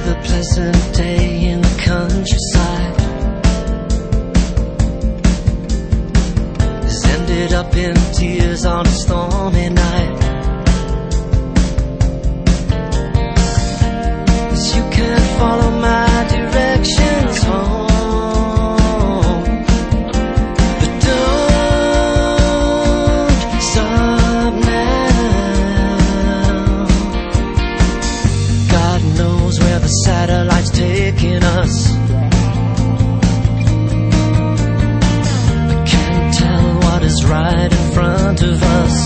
Another pleasant day in the countryside has ended up in tears on a stormy night. As you can't follow my directions home, but don't stop now. God knows where the satellite's taking us. I can't tell what is right in front of us.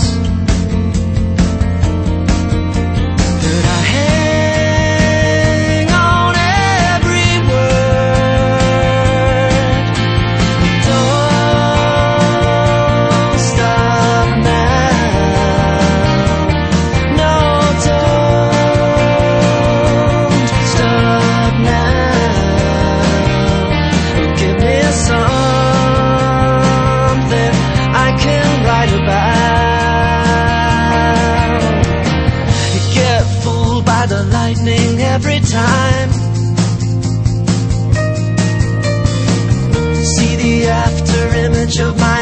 But I hang on every word. Don't stop now. No, don't stop now. Give me something I can write about. You get fooled by the lightning every time. See the after image of my